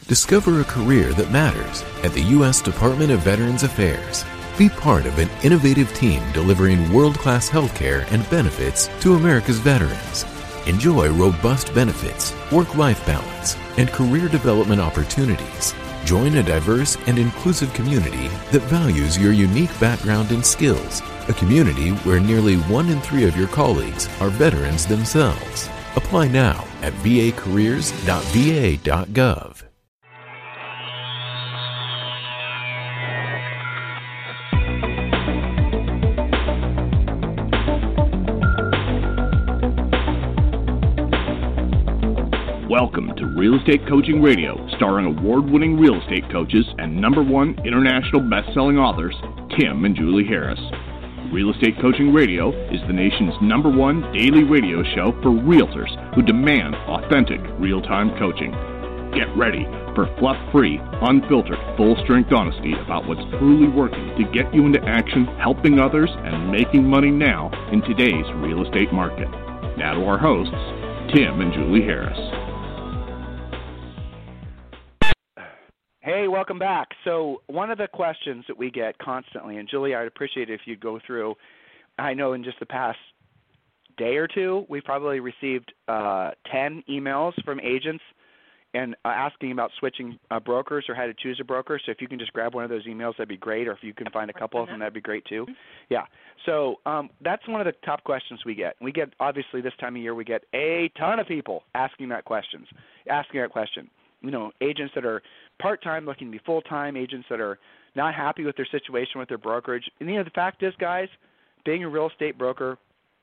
Discover a career that matters at the U.S. Department of Veterans Affairs. Be part of an innovative team delivering world-class healthcare and benefits to America's veterans. Enjoy robust benefits, work-life balance, and career development opportunities. Join a diverse and inclusive community that values your unique background and skills. A community where nearly 1 in 3 of your colleagues are veterans themselves. Apply now at vacareers.va.gov. Welcome to Real Estate Coaching Radio, starring award-winning real estate coaches and #1 international best-selling authors, Tim and Julie Harris. Real Estate Coaching Radio is the nation's #1 daily radio show for realtors who demand authentic, real-time coaching. Get ready for fluff-free, unfiltered, full-strength honesty about what's truly working to get you into action, helping others, and making money now in today's real estate market. Now to our hosts, Tim and Julie Harris. Hey, welcome back. So one of the questions that we get constantly, and Julie, I'd appreciate it if you'd go through, I know in just the past day or two, we've probably received 10 emails from agents and asking about switching brokers or how to choose a broker. So if you can just grab one of those emails, that'd be great. Or if you can find a couple of them, that'd be great too. Yeah. So that's one of the top questions we get. We get, obviously, this time of year, we get a ton of people asking that question. You know, agents that are part-time looking to be full-time, agents that are not happy with their situation with their brokerage. And, you know, the fact is, guys, being a real estate broker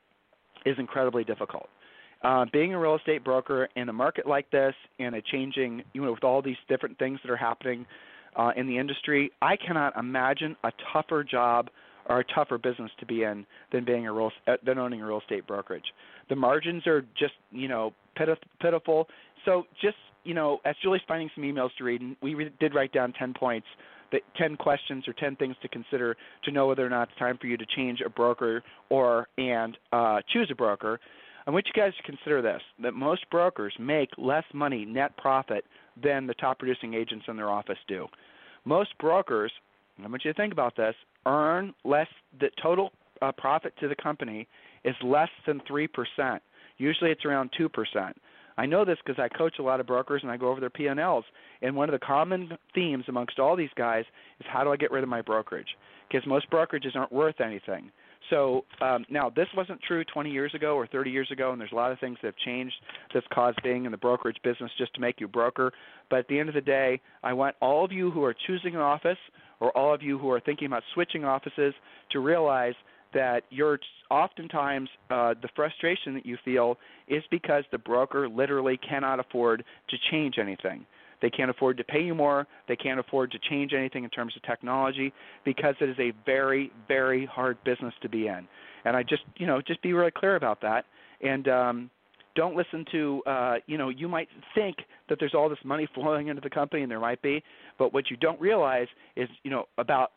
is incredibly difficult. Being a real estate broker in a market like this, in a changing, you know, with all these different things that are happening in the industry, I cannot imagine a tougher job or a tougher business to be in than than owning a real estate brokerage. The margins are just, you know, pitiful. So just, you know, as Julie's finding some emails to read, and we did write down 10 points, 10 questions or 10 things to consider to know whether or not it's time for you to change a broker and choose a broker. I want you guys to consider this, that most brokers make less money net profit than the top producing agents in their office do. Most brokers, I want you to think about this, earn less, the total profit to the company is less than 3%. Usually it's around 2%. I know this because I coach a lot of brokers and I go over their P&Ls, and one of the common themes amongst all these guys is how do I get rid of my brokerage? Because most brokerages aren't worth anything. So now this wasn't true 20 years ago or 30 years ago, and there's a lot of things that have changed that's caused being in the brokerage business just to make you a broker. But at the end of the day, I want all of you who are choosing an office or all of you who are thinking about switching offices to realize that you're oftentimes the frustration that you feel is because the broker literally cannot afford to change anything. They can't afford to pay you more. They can't afford to change anything in terms of technology because it is a very, very hard business to be in. And I just be really clear about that. And don't listen to, you might think that there's all this money flowing into the company, and there might be, but what you don't realize is, about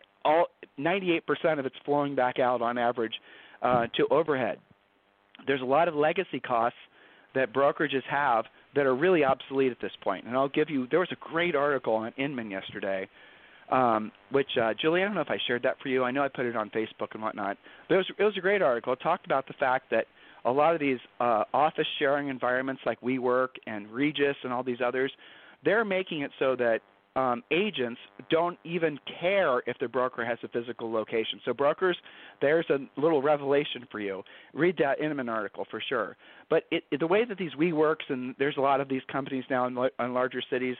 98% of it's flowing back out on average to overhead. There's a lot of legacy costs that brokerages have that are really obsolete at this point. And I'll give you, there was a great article on Inman yesterday, which, Julie, I don't know if I shared that for you. I know I put it on Facebook and whatnot. But it was a great article. It talked about the fact that a lot of these office sharing environments like WeWork and Regus and all these others, they're making it so that agents don't even care if their broker has a physical location. So brokers, there's a little revelation for you. Read that Inman article for sure. But the way that these WeWorks, and there's a lot of these companies now in larger cities,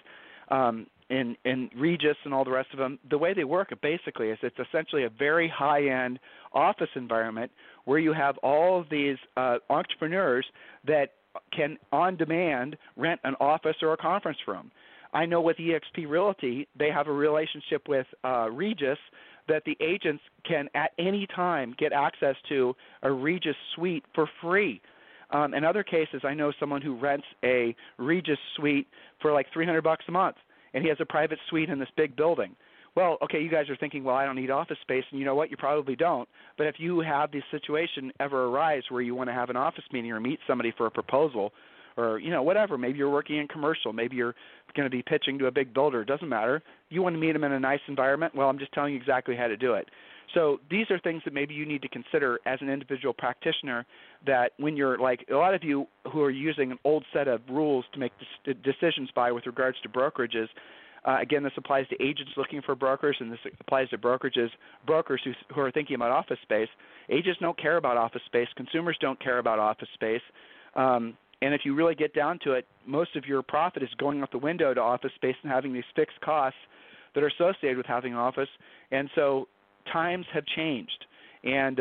in Regus and all the rest of them, the way they work basically is it's essentially a very high-end office environment where you have all of these entrepreneurs that can, on demand, rent an office or a conference room. I know with eXp Realty, they have a relationship with Regus that the agents can at any time get access to a Regus suite for free. In other cases, I know someone who rents a Regus suite for like $300 a month, and he has a private suite in this big building. Well, okay, you guys are thinking, well, I don't need office space, and you know what? You probably don't. But if you have this situation ever arise where you want to have an office meeting or meet somebody for a proposal or, whatever. Maybe you're working in commercial. Maybe you're going to be pitching to a big builder. It doesn't matter. You want to meet them in a nice environment? Well, I'm just telling you exactly how to do it. So these are things that maybe you need to consider as an individual practitioner, that when you're like a lot of you who are using an old set of rules to make decisions by with regards to brokerages, again, this applies to agents looking for brokers, and this applies to brokers who are thinking about office space. Agents don't care about office space. Consumers don't care about office space. And if you really get down to it, most of your profit is going out the window to office space and having these fixed costs that are associated with having an office. And so times have changed. And,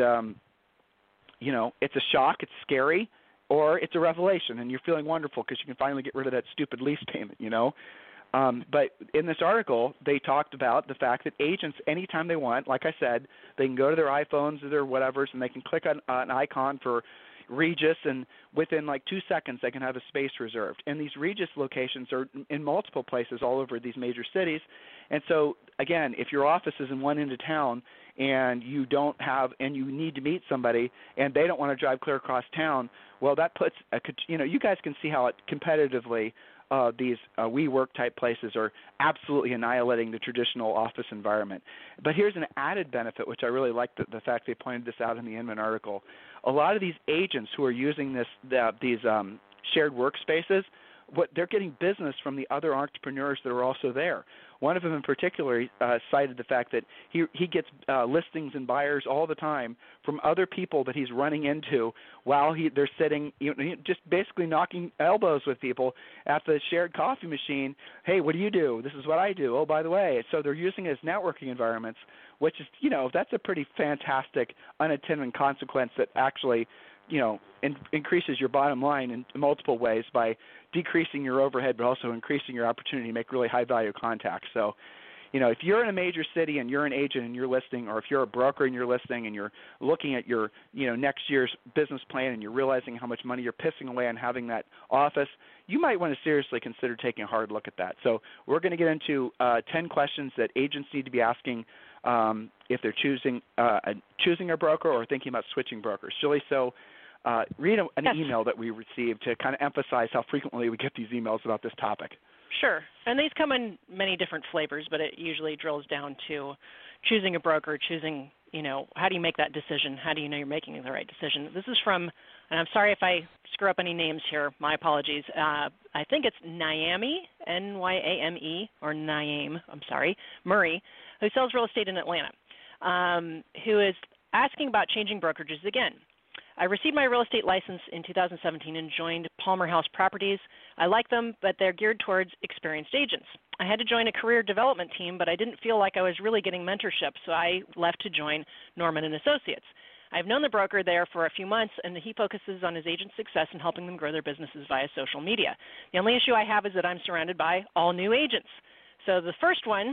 it's a shock, it's scary, or it's a revelation, and you're feeling wonderful because you can finally get rid of that stupid lease payment, But in this article, they talked about the fact that agents, anytime they want, like I said, they can go to their iPhones or their whatevers, and they can click on an icon for Regus, and within like 2 seconds they can have a space reserved. And these Regus locations are in multiple places all over these major cities. And so, again, if your office is in one end of town and you need to meet somebody and they don't want to drive clear across town, well, that puts you guys can see how it competitively these WeWork type places are absolutely annihilating the traditional office environment. But here's an added benefit, which I really like the fact they pointed this out in the Inman article. A lot of these agents who are using these shared workspaces, they're getting business from the other entrepreneurs that are also there. One of them in particular cited the fact that he gets listings and buyers all the time from other people that he's running into while they're sitting, just basically knocking elbows with people at the shared coffee machine. Hey, what do you do? This is what I do. Oh, by the way. So they're using it as networking environments, which is, that's a pretty fantastic unintended consequence that actually increases your bottom line in multiple ways by decreasing your overhead, but also increasing your opportunity to make really high-value contacts. So, if you're in a major city and you're an agent and you're listing, or if you're a broker and you're listing and you're looking at your, next year's business plan and you're realizing how much money you're pissing away on having that office, you might want to seriously consider taking a hard look at that. So we're going to get into 10 questions that agents need to be asking if they're choosing a broker or thinking about switching brokers. Julie, so read an email that we received to kind of emphasize how frequently we get these emails about this topic. Sure. And these come in many different flavors, but it usually drills down to choosing a broker, choosing, how do you make that decision? How do you know you're making the right decision? This is from, and I'm sorry if I screw up any names here, my apologies. I think it's Nyame, N-Y-A-M-E, or Nyame, Murray, who sells real estate in Atlanta, who is asking about changing brokerages again. I received my real estate license in 2017 and joined Palmer House Properties. I like them, but they're geared towards experienced agents. I had to join a career development team, but I didn't feel like I was really getting mentorship, so I left to join Norman & Associates. I've known the broker there for a few months, and he focuses on his agents' success and helping them grow their businesses via social media. The only issue I have is that I'm surrounded by all new agents. So the first one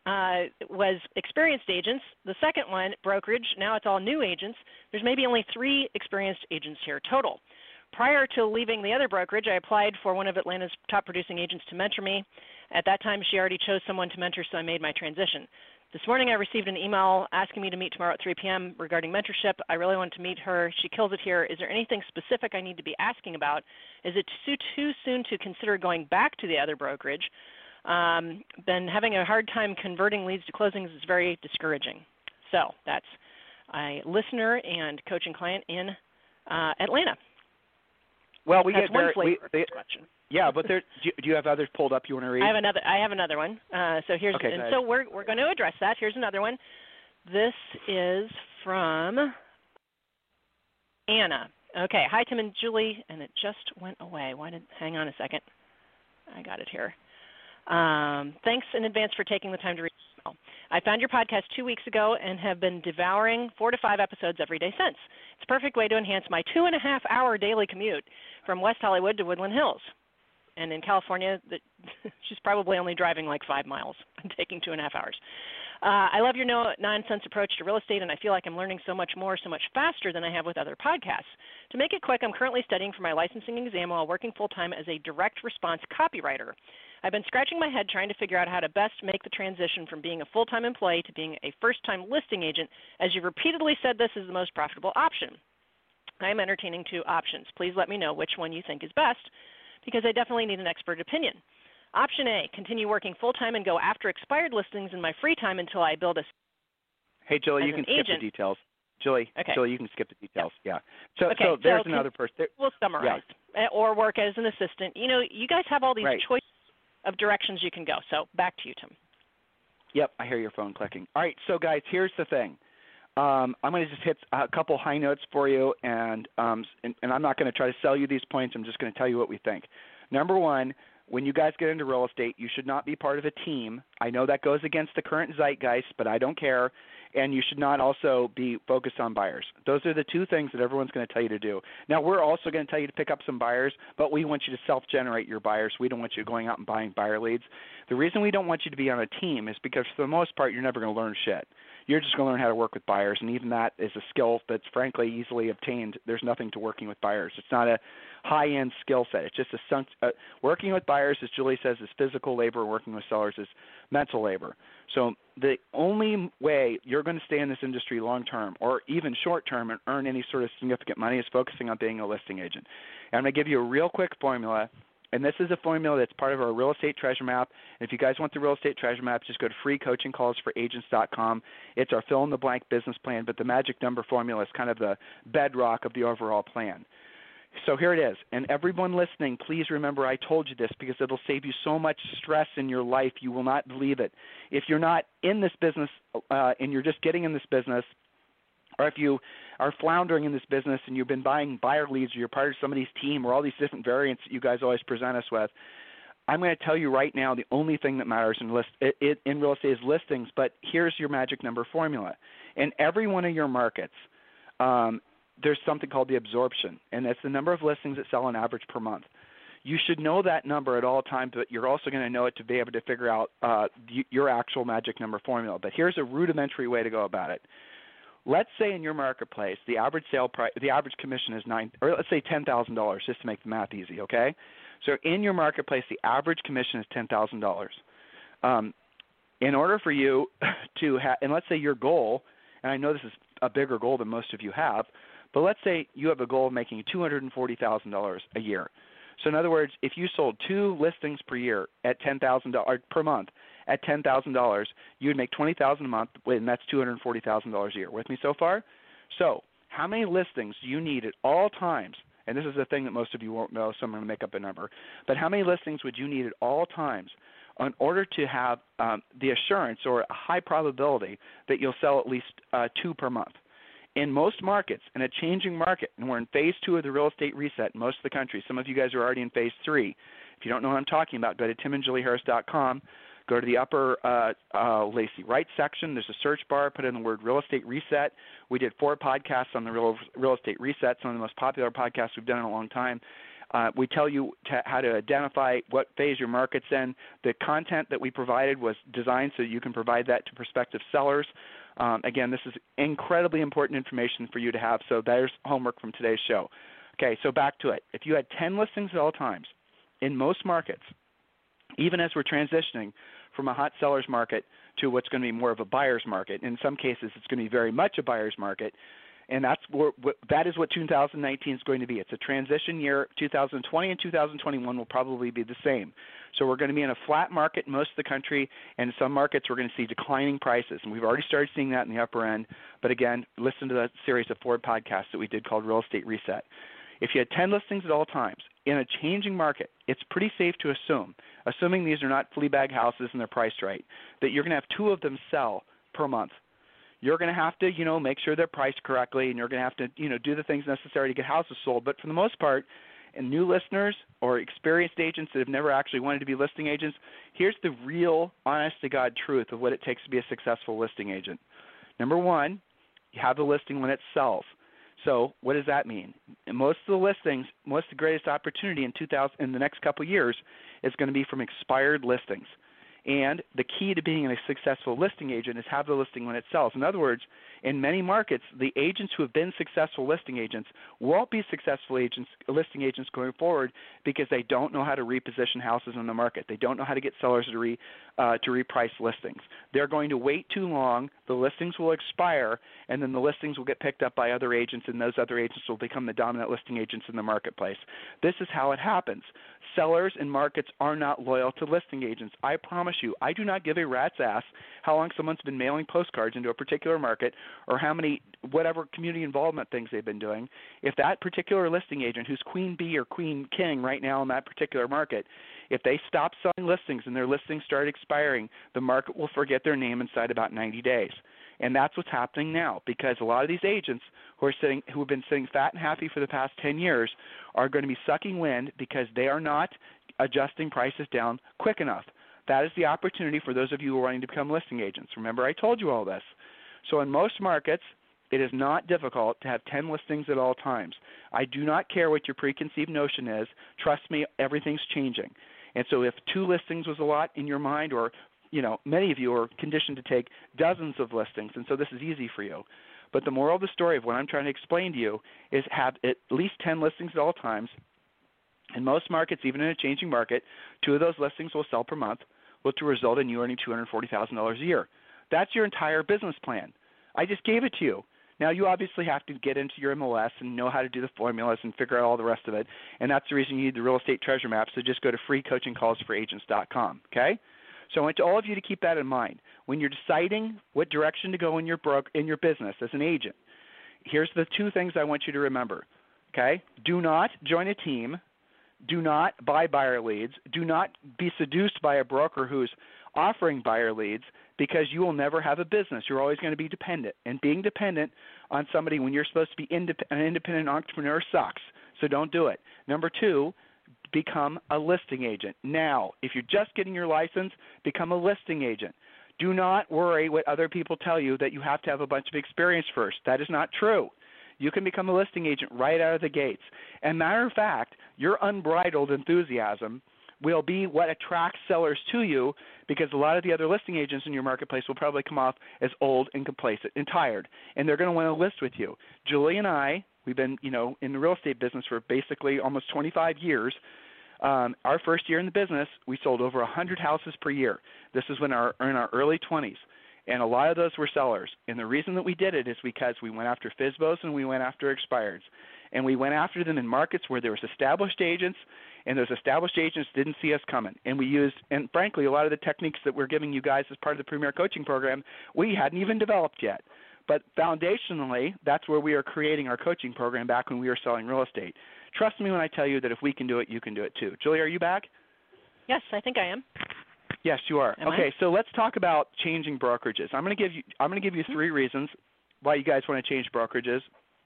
was experienced agents. The second one, brokerage. Now it's all new agents. There's maybe only 3 experienced agents here total. Prior to leaving the other brokerage, I applied for one of Atlanta's top producing agents to mentor me. At that time, she already chose someone to mentor, so I made my transition. This morning, I received an email asking me to meet tomorrow at 3 p.m. regarding mentorship. I really want to meet her. She kills it here. Is there anything specific I need to be asking about? Is it too soon to consider going back to the other brokerage? Been having a hard time converting leads to closings is very discouraging. So that's a listener and coaching client in Atlanta. Well, that's one flavor of this question. Yeah, but do you have others pulled up you want to read? I have another one. So here's okay, so we're going to address that. Here's another one. This is from Anna. Okay, hi Tim and Julie, and it just went away. Hang on a second. I got it here. Thanks in advance for taking the time to read. I found your podcast 2 weeks ago and have been devouring 4 to 5 episodes every day since. It's a perfect way to enhance my 2.5-hour daily commute from West Hollywood to Woodland Hills. And in California, she's probably only driving like 5 miles and taking 2.5 hours. I love your no-nonsense approach to real estate, and I feel like I'm learning so much more, so much faster than I have with other podcasts. To make it quick, I'm currently studying for my licensing exam while working full-time as a direct response copywriter. I've been scratching my head trying to figure out how to best make the transition from being a full-time employee to being a first-time listing agent, as you've repeatedly said this is the most profitable option. I am entertaining 2 options. Please let me know which one you think is best. because I definitely need an expert opinion. Option A, continue working full-time and go after expired listings in my free time until I build a... Hey, Julie, you can skip the details. Julie, you can skip the details. Yeah. So there's another person. We'll summarize. Yeah. Or work as an assistant. You know, you guys have all these choices of directions you can go. So back to you, Tim. Yep, I hear your phone clicking. All right, so guys, here's the thing. I'm going to just hit a couple high notes for you, and I'm not going to try to sell you these points. I'm just going to tell you what we think. Number one, when you guys get into real estate, you should not be part of a team. I know that goes against the current zeitgeist, but I don't care. And you should not also be focused on buyers. Those are the two things that everyone's going to tell you to do. Now, we're also going to tell you to pick up some buyers, but we want you to self-generate your buyers. We don't want you going out and buying buyer leads. The reason we don't want you to be on a team is because for the most part, you're never going to learn shit. You're just going to learn how to work with buyers, and even that is a skill that's frankly easily obtained. There's nothing to working with buyers. It's not a high-end skill set. It's just working with buyers, as Julie says, is physical labor. Working with sellers is mental labor. So the only way you're going to stay in this industry long-term or even short-term and earn any sort of significant money is focusing on being a listing agent. And I'm going to give you a real quick formula. And this is a formula that's part of our Real Estate Treasure Map. And if you guys want the Real Estate Treasure Map, just go to freecoachingcallsforagents.com. It's our fill-in-the-blank business plan, but the magic number formula is kind of the bedrock of the overall plan. So here it is. And everyone listening, please remember I told you this because it will save you so much stress in your life. You will not believe it. If you're not in this business and you're just getting in this business, or if you are floundering in this business and you've been buying buyer leads or you're part of somebody's team or all these different variants that you guys always present us with, I'm going to tell you right now the only thing that matters in real estate is listings, but here's your magic number formula. In every one of your markets, there's something called the absorption, and that's the number of listings that sell on average per month. You should know that number at all times, but you're also going to know it to be able to figure out your actual magic number formula. But here's a rudimentary way to go about it. Let's say in your marketplace the average sale price, the average commission is let's say $10,000, just to make the math easy. Okay, so in your marketplace the average commission is $10,000. In order for you to have, and let's say your goal, and I know this is a bigger goal than most of you have, but let's say you have a goal of making $240,000 a year. So in other words, if you sold 2 listings per year at $10,000 per month at $10,000, you would make $20,000 a month, and that's $240,000 a year. With me so far? So how many listings do you need at all times? And this is the thing that most of you won't know, so I'm going to make up a number. But how many listings would you need at all times in order to have the assurance or a high probability that you'll sell at least 2 per month? In most markets, in a changing market, and we're in phase 2 of the real estate reset in most of the country. Some of you guys are already in phase 3. If you don't know what I'm talking about, go to timandjulieharris.com. Go to the upper right section. There's a search bar. Put in the word real estate reset. We did 4 podcasts on the real estate reset, some of the most popular podcasts we've done in a long time. We tell you how to identify what phase your market's in. The content that we provided was designed so you can provide that to prospective sellers. Again, this is incredibly important information for you to have, so there's homework from today's show. Okay, so back to it. If you had 10 listings at all times in most markets, even as we're transitioning from a hot seller's market to what's going to be more of a buyer's market, in some cases it's going to be very much a buyer's market, and that is what 2019 is going to be. It's a transition year. 2020 and 2021 will probably be the same. So we're going to be in a flat market in most of the country, and in some markets we're going to see declining prices, and we've already started seeing that in the upper end. But again, listen to that series of 4 podcasts that we did called Real Estate Reset. If you had 10 listings at all times in a changing market, it's pretty safe to assume, assuming these are not flea bag houses and they're priced right, that you're going to have 2 of them sell per month. You're going to have to, make sure they're priced correctly, and you're going to have to, do the things necessary to get houses sold. But for the most part, and new listeners or experienced agents that have never actually wanted to be listing agents, here's the real, honest-to-God truth of what it takes to be a successful listing agent. Number 1, you have the listing when it sells. So what does that mean? In most of the listings, the greatest opportunity in the next couple of years is going to be from expired listings. And the key to being a successful listing agent is have the listing when it sells. In other words, in many markets, the agents who have been successful listing agents won't be successful listing agents going forward because they don't know how to reposition houses in the market. They don't know how to get sellers to reprice listings. They're going to wait too long. The listings will expire, and then the listings will get picked up by other agents, and those other agents will become the dominant listing agents in the marketplace. This is how it happens. Sellers in markets are not loyal to listing agents. I promise you, I do not give a rat's ass how long someone's been mailing postcards into a particular market or how many whatever community involvement things they've been doing. If that particular listing agent who's queen bee or queen king right now in that particular market, if they stop selling listings and their listings start expiring, the market will forget their name inside about 90 days. And that's what's happening now, because a lot of these agents who have been sitting fat and happy for the past 10 years are going to be sucking wind because they are not adjusting prices down quick enough. That is the opportunity for those of you who are wanting to become listing agents. Remember, I told you all this. So in most markets, it is not difficult to have 10 listings at all times. I do not care what your preconceived notion is. Trust me, everything's changing. And so if 2 listings was a lot in your mind, or many of you are conditioned to take dozens of listings, and so this is easy for you. But the moral of the story of what I'm trying to explain to you is have at least 10 listings at all times. In most markets, even in a changing market, 2 of those listings will sell per month, which will result in you earning $240,000 a year. That's your entire business plan. I just gave it to you. Now, you obviously have to get into your MLS and know how to do the formulas and figure out all the rest of it, and that's the reason you need the real estate treasure map, so just go to freecoachingcallsforagents.com, okay? So I want all of you to keep that in mind. When you're deciding what direction to go in your business as an agent, here's the 2 things I want you to remember, okay? Do not join a team. Do not buy buyer leads. Do not be seduced by a broker who's offering buyer leads, because you will never have a business. You're always going to be dependent. And being dependent on somebody when you're supposed to be an independent entrepreneur sucks. So don't do it. Number 2, become a listing agent. Now, if you're just getting your license, become a listing agent. Do not worry what other people tell you that you have to have a bunch of experience first. That is not true. You can become a listing agent right out of the gates. And matter of fact, your unbridled enthusiasm will be what attracts sellers to you, because a lot of the other listing agents in your marketplace will probably come off as old and complacent and tired, and they're going to want to list with you. Julie and I, we've been in the real estate business for basically almost 25 years. Our first year in the business, we sold over 100 houses per year. This is when in our early 20s, and a lot of those were sellers. And the reason that we did it is because we went after FSBOs and we went after expireds. And we went after them in markets where there was established agents, and those established agents didn't see us coming. And we used, and frankly, a lot of the techniques that we're giving you guys as part of the Premier Coaching Program, we hadn't even developed yet. But foundationally, that's where we are creating our coaching program back when we were selling real estate. Trust me when I tell you that if we can do it, you can do it too. Julie, are you back? Yes, I think I am. Yes, you are. Am okay, I? So let's talk about changing brokerages. I'm going to give you 3 reasons why you guys want to change brokerages.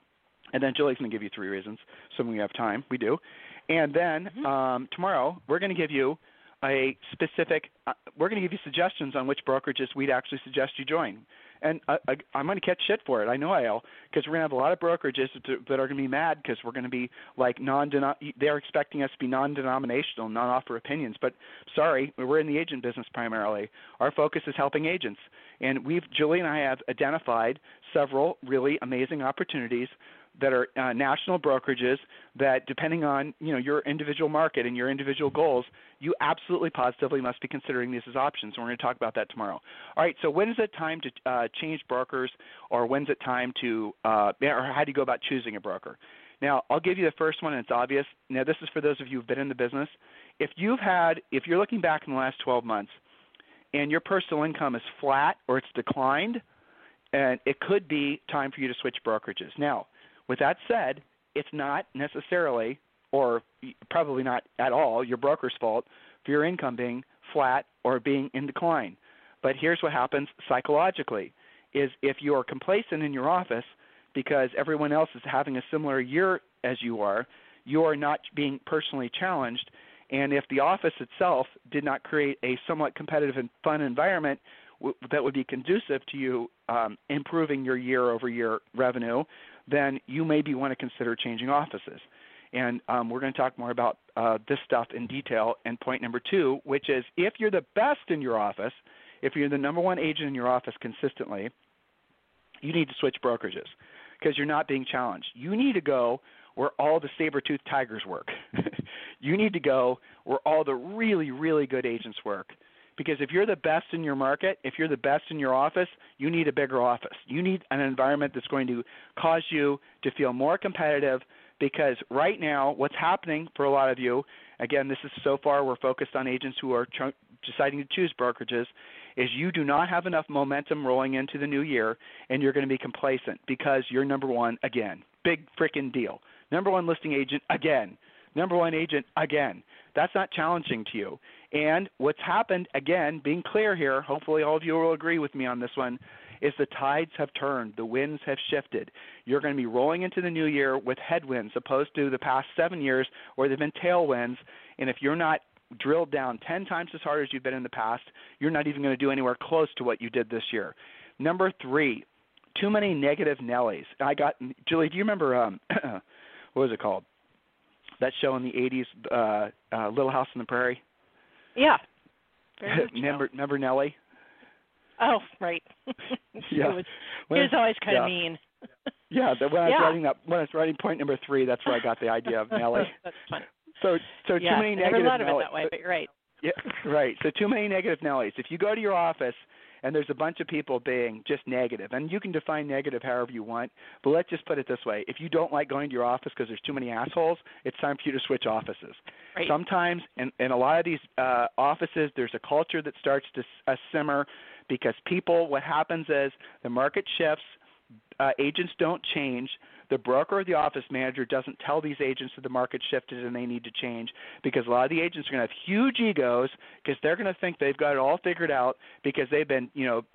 And then Julie's going to give you 3 reasons, so when we have time, we do. And then tomorrow we're going to give you a specific we're going to give you suggestions on which brokerages we'd actually suggest you join. And I'm going to catch shit for it. I know I will, because we're going to have a lot of brokerages that are going to be mad because we're going to be like they're expecting us to be non-denominational, non-offer opinions. But sorry, we're in the agent business primarily. Our focus is helping agents. And Julie and I have identified several really amazing opportunities that are national brokerages that, depending on your individual market and your individual goals, you absolutely positively must be considering these as options. And we're going to talk about that tomorrow. All right, so when is it time to change brokers, or when's it time to or how do you go about choosing a broker? Now, I'll give you the first one, and it's obvious. Now, this is for those of you who've been in the business. If you're looking back in the last 12 months and your personal income is flat or it's declined, and it could be time for you to switch brokerages. Now, with that said, it's not necessarily, or probably not at all, your broker's fault for your income being flat or being in decline. But here's what happens psychologically, is if you are complacent in your office because everyone else is having a similar year as you are not being personally challenged. And if the office itself did not create a somewhat competitive and fun environment that would be conducive to you improving your year-over-year revenue, then you maybe want to consider changing offices. And we're going to talk more about this stuff in detail. And point number 2, which is if you're the best in your office, if you're the number one agent in your office consistently, you need to switch brokerages because you're not being challenged. You need to go where all the saber-toothed tigers work. You need to go where all the really, really good agents work. Because if you're the best in your market, if you're the best in your office, you need a bigger office. You need an environment that's going to cause you to feel more competitive, because right now what's happening for a lot of you, again, this is so far we're focused on agents who are deciding to choose brokerages, is you do not have enough momentum rolling into the new year, and you're going to be complacent because you're number one again. Big freaking deal. Number one listing agent again. Number one agent again. That's not challenging to you. And what's happened, again, being clear here, hopefully all of you will agree with me on this one, is the tides have turned. The winds have shifted. You're going to be rolling into the new year with headwinds opposed to the past 7 years where they've been tailwinds. And if you're not drilled down 10 times as hard as you've been in the past, you're not even going to do anywhere close to what you did this year. Number 3, too many negative Nellies. Julie, do you remember, what was it called? That show in the 80s, Little House on the Prairie? Yeah. Remember Nellie? Oh, right. He was always kind of mean. Yeah, when I was writing point number 3, that's where I got the idea of Nellie. That's funny. So too many negative Nellies. I never thought of it that way, but you're right. Yeah, right. So too many negative Nellies. If you go to your office and there's a bunch of people being just negative, and you can define negative however you want, but let's just put it this way. If you don't like going to your office because there's too many assholes, it's time for you to switch offices. Right. Sometimes in a lot of these offices, there's a culture that starts to simmer because what happens is the market shifts, agents don't change, the broker or the office manager doesn't tell these agents that the market shifted and they need to change, because a lot of the agents are going to have huge egos because they're going to think they've got it all figured out because they've been,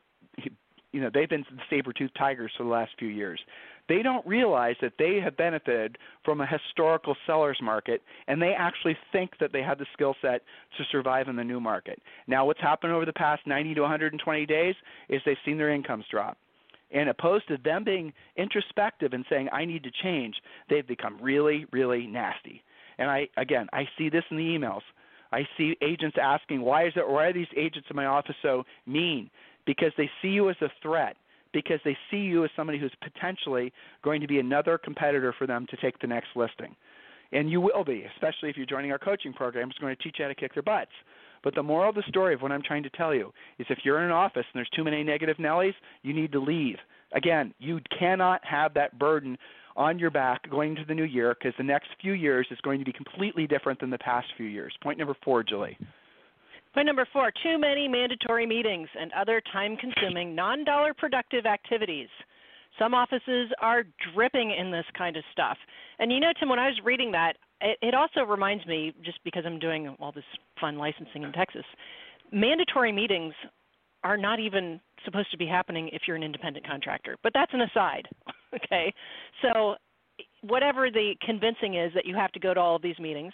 they've been saber-toothed tigers for the last few years. They don't realize that they have benefited from a historical seller's market, and they actually think that they have the skill set to survive in the new market. Now, what's happened over the past 90 to 120 days is they've seen their incomes drop. And opposed to them being introspective and saying, I need to change, they've become really, really nasty. And I see this in the emails. I see agents asking, why are these agents in my office so mean? Because they see you as a threat, because they see you as somebody who's potentially going to be another competitor for them to take the next listing. And you will be, especially if you're joining our coaching program. It's going to teach you how to kick their butts. But the moral of the story of what I'm trying to tell you is if you're in an office and there's too many negative Nellies, you need to leave. Again, you cannot have that burden on your back going into the new year, because the next few years is going to be completely different than the past few years. Point number 4, Julie. Point number 4, too many mandatory meetings and other time-consuming, non-dollar productive activities. Some offices are dripping in this kind of stuff. And Tim, when I was reading that, it also reminds me, just because I'm doing all this fun licensing in Texas, mandatory meetings are not even supposed to be happening if you're an independent contractor. But that's an aside, okay? So whatever the convincing is that you have to go to all of these meetings,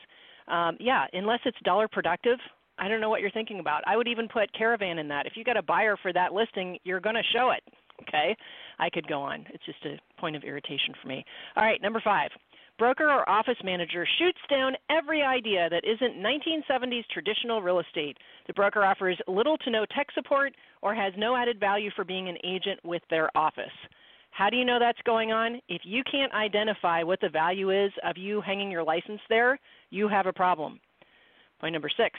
unless it's dollar productive, I don't know what you're thinking about. I would even put Caravan in that. If you got a buyer for that listing, you're going to show it, okay? I could go on. It's just a point of irritation for me. All right, number 5. Broker or office manager shoots down every idea that isn't 1970s traditional real estate. The broker offers little to no tech support or has no added value for being an agent with their office. How do you know that's going on? If you can't identify what the value is of you hanging your license there, you have a problem. Point number 6.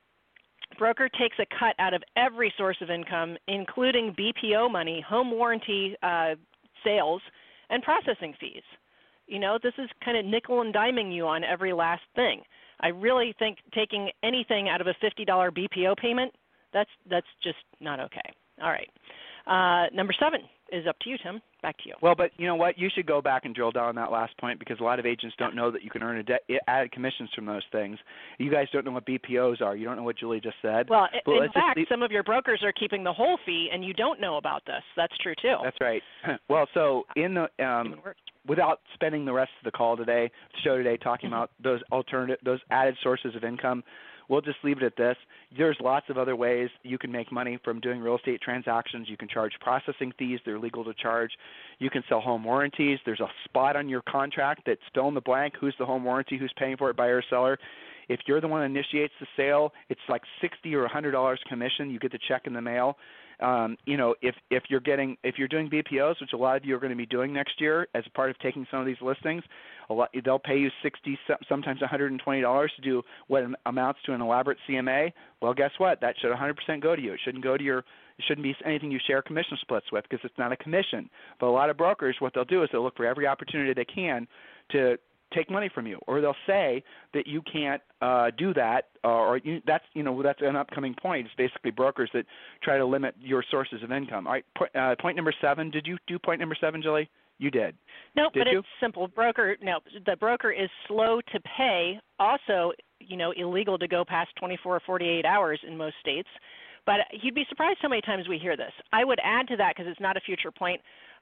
Broker takes a cut out of every source of income, including BPO money, home warranty sales, and processing fees. This is kind of nickel and diming you on every last thing. I really think taking anything out of a $50 BPO payment, that's just not okay. All right. Number 7 is up to you, Tim. Back to you. Well, but you know what? You should go back and drill down on that last point, because a lot of agents don't know that you can earn added commissions from those things. You guys don't know what BPOs are. You don't know what Julie just said. Well, in fact, some of your brokers are keeping the whole fee, and you don't know about this. That's true, too. That's right. Well, so in the without spending the rest of the show today, talking about those added sources of income, we'll just leave it at this. There's lots of other ways you can make money from doing real estate transactions. You can charge processing fees. They're legal to charge. You can sell home warranties. There's a spot on your contract that's fill in the blank. Who's the home warranty? Who's paying for it, buyer or seller? If you're the one that initiates the sale, it's like $60 or $100 commission. You get the check in the mail. If you're doing BPOs, which a lot of you are going to be doing next year as a part of taking some of these listings, they'll pay you $60, sometimes $120 to do what amounts to an elaborate CMA. Well, guess what? That should 100% go to you. It shouldn't go to it shouldn't be anything you share commission splits with because it's not a commission. But a lot of brokers, what they'll do is they'll look for every opportunity they can to take money from you, or they'll say that you can't do that, that's an upcoming point. It's basically brokers that try to limit your sources of income. All right, point number 7. Did you do point number 7, Julie? You did. No, but it's simple. The broker is slow to pay. Also, illegal to go past 24 or 48 hours in most states. But you'd be surprised how many times we hear this. I would add to that, because it's not a future point,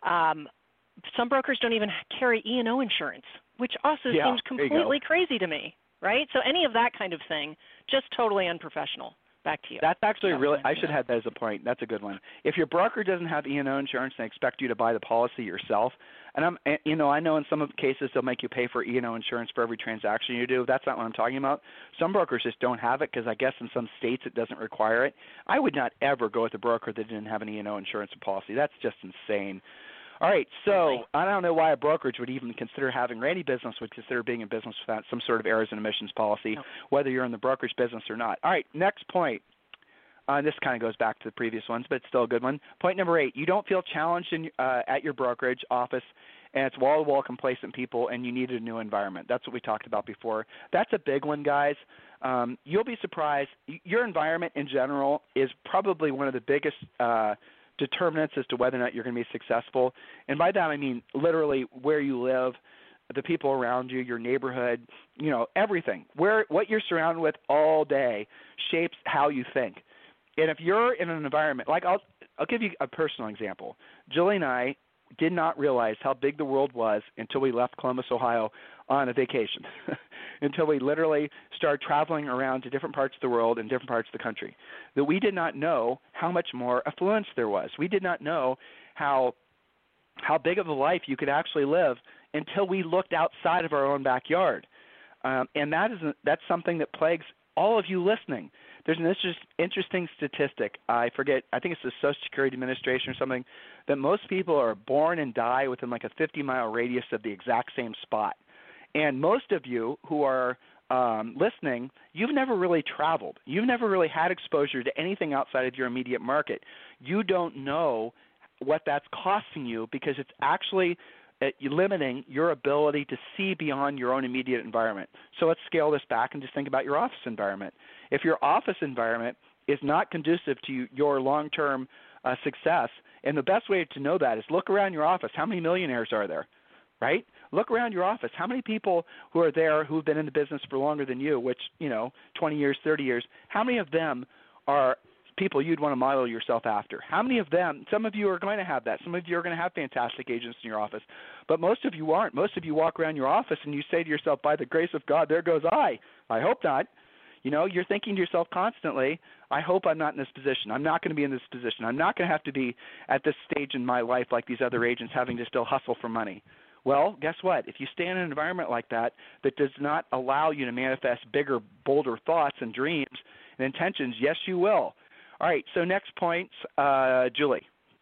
some brokers don't even carry E&O insurance, which also seems completely crazy to me, right? So any of that kind of thing, just totally unprofessional. Back to you. That's actually I should have that as a point. That's a good one. If your broker doesn't have E&O insurance, they expect you to buy the policy yourself. And I know in some of the cases they'll make you pay for E&O insurance for every transaction you do. That's not what I'm talking about. Some brokers just don't have it because I guess in some states it doesn't require it. I would not ever go with a broker that didn't have an E&O insurance policy. That's just insane. All right, so I don't know why a brokerage would even consider having, or any business would consider being in business without some sort of errors and omissions policy, whether you're in the brokerage business or not. All right, next point. This kind of goes back to the previous ones, but it's still a good one. Point number 8, you don't feel challenged at your brokerage office, and it's wall-to-wall complacent people, and you need a new environment. That's what we talked about before. That's a big one, guys. You'll be surprised. Your environment in general is probably one of the biggest determinants as to whether or not you're going to be successful. And by that I mean literally where you live, the people around you, your neighborhood, everything. What you're surrounded with all day shapes how you think. And if you're in an environment, like I'll give you a personal example. Julie and I did not realize how big the world was until we left Columbus, Ohio on a vacation, until we literally started traveling around to different parts of the world and different parts of the country, that we did not know how much more affluence there was. We did not know how big of a life you could actually live until we looked outside of our own backyard. And that's something that plagues all of you listening. There's an interesting statistic. I forget. I think it's the Social Security Administration or something, that most people are born and die within like a 50-mile radius of the exact same spot. And most of you who are listening, you've never really traveled. You've never really had exposure to anything outside of your immediate market. You don't know what that's costing you because it's actually limiting your ability to see beyond your own immediate environment. So let's scale this back and just think about your office environment. If your office environment is not conducive to your long-term success, and the best way to know that is look around your office. How many millionaires are there, right? Look around your office. How many people who are there who have been in the business for longer than you, which, 20 years, 30 years, how many of them are people you'd want to model yourself after? How many of them, some of you are going to have that. Some of you are going to have fantastic agents in your office, but most of you aren't. Most of you walk around your office and you say to yourself, by the grace of God, there goes I. I hope not. You're thinking to yourself constantly, I hope I'm not in this position. I'm not going to be in this position. I'm not going to have to be at this stage in my life like these other agents having to still hustle for money. Well, guess what? If you stay in an environment like that does not allow you to manifest bigger, bolder thoughts and dreams and intentions, yes, you will. All right, so next points, Julie.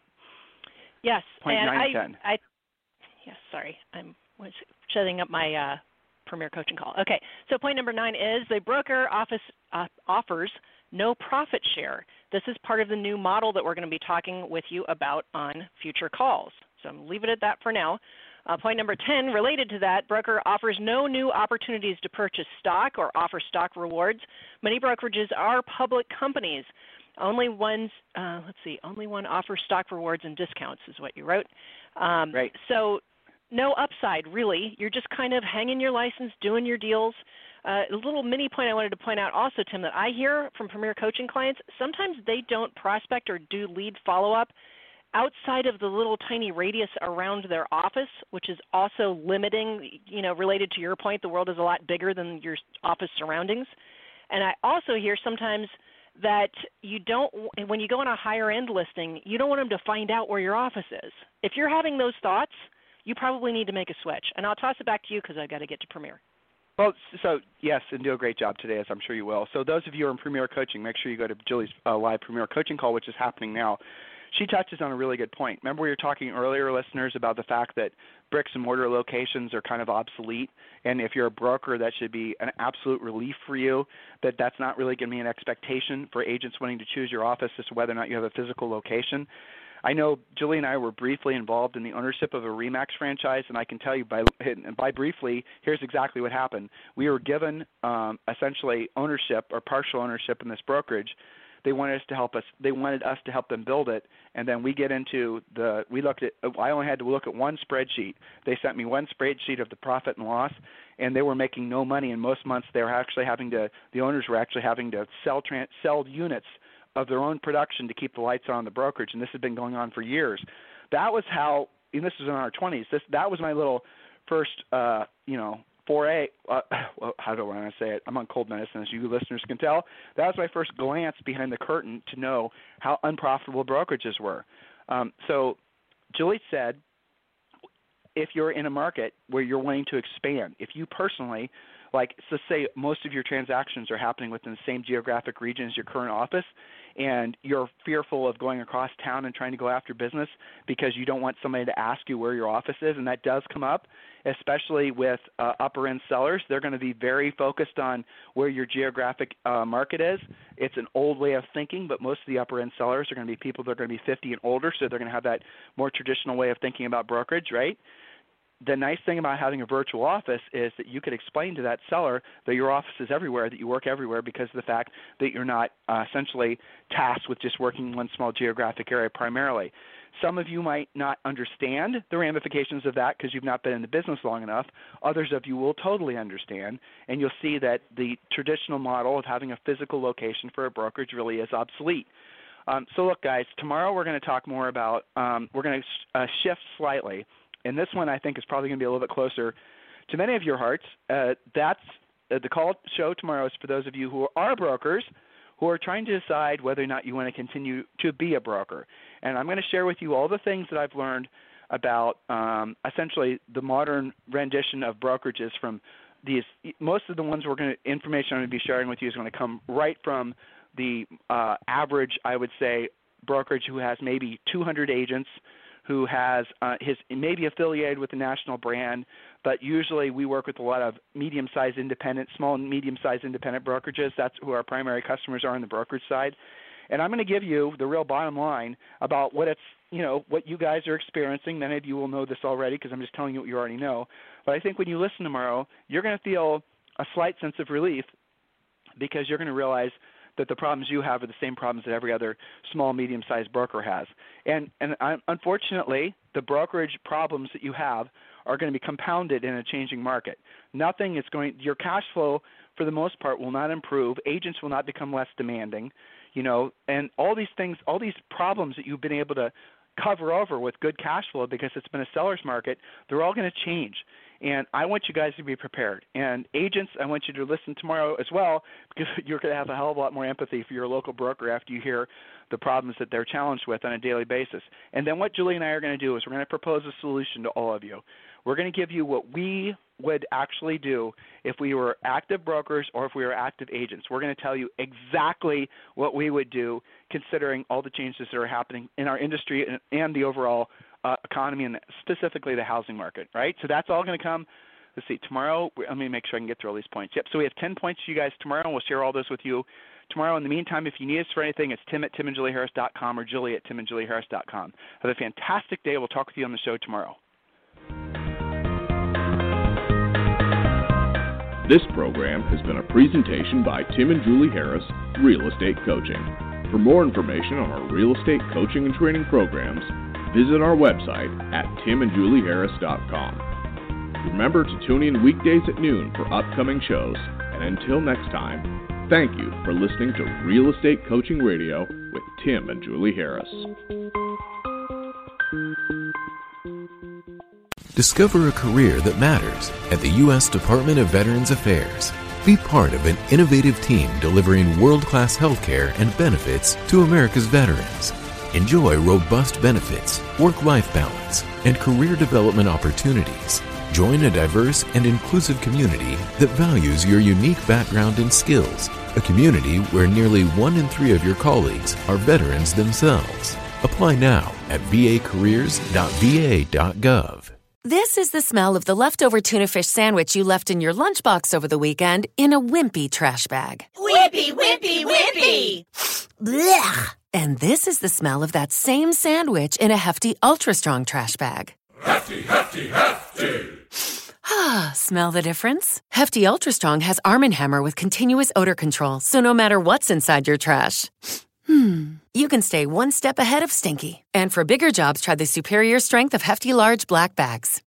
Yes. Point 9 and 10. Yes, sorry. I was shutting up my Premier Coaching call. Okay, so point number 9 is the broker office offers no profit share. This is part of the new model that we're going to be talking with you about on future calls. So I'm going to leave it at that for now. Point number 10, related to that, broker offers no new opportunities to purchase stock or offer stock rewards. Many brokerages are public companies. Only one offers stock rewards and discounts is what you wrote. Right. So no upside, really. You're just kind of hanging your license, doing your deals. A little mini point I wanted to point out also, Tim, that I hear from Premier Coaching clients, sometimes they don't prospect or do lead follow-up outside of the little tiny radius around their office, which is also limiting, related to your point, the world is a lot bigger than your office surroundings. And I also hear sometimes that you don't, when you go on a higher end listing, you don't want them to find out where your office is. If you're having those thoughts, you probably need to make a switch. And I'll toss it back to you because I've got to get to Premier. Well, so yes, and do a great job today, as I'm sure you will. So those of you who are in Premier Coaching, make sure you go to Julie's live Premier Coaching call, which is happening now. She touches on a really good point. Remember we were talking earlier, listeners, about the fact that bricks and mortar locations are kind of obsolete, and if you're a broker, that should be an absolute relief for you, that that's not really going to be an expectation for agents wanting to choose your office as to whether or not you have a physical location. I know Julie and I were briefly involved in the ownership of a RE/MAX franchise, and I can tell you by briefly, here's exactly what happened. We were given essentially ownership or partial ownership in this brokerage. They wanted us to help us. They wanted us to help them build it, and then we get into the. We looked at. I only had to look at one spreadsheet. They sent me one spreadsheet of the profit and loss, and they were making no money. And most months they were actually having to. The owners were actually having to sell units of their own production to keep the lights on the brokerage, and this had been going on for years. That was how. And this was in our 20s. That was my little first. Foray, how do I want to say it? I'm on cold medicine, as you listeners can tell. That was my first glance behind the curtain to know how unprofitable brokerages were. So Julie said, if you're in a market where you're wanting to expand, if you personally, like let's say most of your transactions are happening within the same geographic region as your current office, and you're fearful of going across town and trying to go after business because you don't want somebody to ask you where your office is, and that does come up, especially with upper-end sellers. They're going to be very focused on where your geographic market is. It's an old way of thinking, but most of the upper-end sellers are going to be people that are going to be 50 and older, so they're going to have that more traditional way of thinking about brokerage, right? The nice thing about having a virtual office is that you could explain to that seller that your office is everywhere, that you work everywhere because of the fact that you're not essentially tasked with just working in one small geographic area primarily. Some of you might not understand the ramifications of that because you've not been in the business long enough. Others of you will totally understand, and you'll see that the traditional model of having a physical location for a brokerage really is obsolete. So look, guys, tomorrow we're going to talk more about we're going to shift slightly. And this one I think is probably going to be a little bit closer to many of your hearts. That's the call show tomorrow is for those of you who are brokers who are trying to decide whether or not you want to continue to be a broker. And I'm going to share with you all the things that I've learned about essentially the modern rendition of brokerages from these. Most of the ones information I'm going to be sharing with you is going to come right from the average, I would say, brokerage who has maybe 200 agents, who has maybe affiliated with a national brand, but usually we work with a lot of small and medium-sized independent brokerages. That's who our primary customers are on the brokerage side. And I'm going to give you the real bottom line about what what you guys are experiencing. Many of you will know this already because I'm just telling you what you already know. But I think when you listen tomorrow, you're going to feel a slight sense of relief because you're going to realize that the problems you have are the same problems that every other small, medium-sized broker has. And unfortunately, the brokerage problems that you have are going to be compounded in a changing market. Your cash flow, for the most part, will not improve. Agents will not become less demanding, and all these things, all these problems that you've been able to cover over with good cash flow because it's been a seller's market, they're all going to change. And I want you guys to be prepared. And agents, I want you to listen tomorrow as well because you're going to have a hell of a lot more empathy for your local broker after you hear the problems that they're challenged with on a daily basis. And then what Julie and I are going to do is we're going to propose a solution to all of you. We're going to give you what we would actually do if we were active brokers or if we were active agents. We're going to tell you exactly what we would do considering all the changes that are happening in our industry and the overall economy and specifically the housing market, right? So that's all going to come. Let's see, tomorrow, let me make sure I can get through all these points. Yep, so we have 10 points for you guys tomorrow, and we'll share all those with you tomorrow. In the meantime, if you need us for anything, it's tim@timandjulieharris.com or julie@timandjulieharris.com. Have a fantastic day. We'll talk with you on the show tomorrow. This program has been a presentation by Tim and Julie Harris, Real Estate Coaching. For more information on our real estate coaching and training programs, visit our website at timandjulieharris.com. Remember to tune in weekdays at noon for upcoming shows. And until next time, thank you for listening to Real Estate Coaching Radio with Tim and Julie Harris. Discover a career that matters at the U.S. Department of Veterans Affairs. Be part of an innovative team delivering world-class healthcare and benefits to America's veterans. Enjoy robust benefits, work-life balance, and career development opportunities. Join a diverse and inclusive community that values your unique background and skills. A community where nearly 1 in 3 of your colleagues are veterans themselves. Apply now at vacareers.va.gov. This is the smell of the leftover tuna fish sandwich you left in your lunchbox over the weekend in a wimpy trash bag. Wimpy, wimpy, wimpy! Blech! And this is the smell of that same sandwich in a Hefty Ultra Strong trash bag. Hefty, hefty, hefty! Ah, smell the difference? Hefty Ultra Strong has Arm & Hammer with continuous odor control, so no matter what's inside your trash, you can stay one step ahead of stinky. And for bigger jobs, try the superior strength of Hefty Large Black Bags.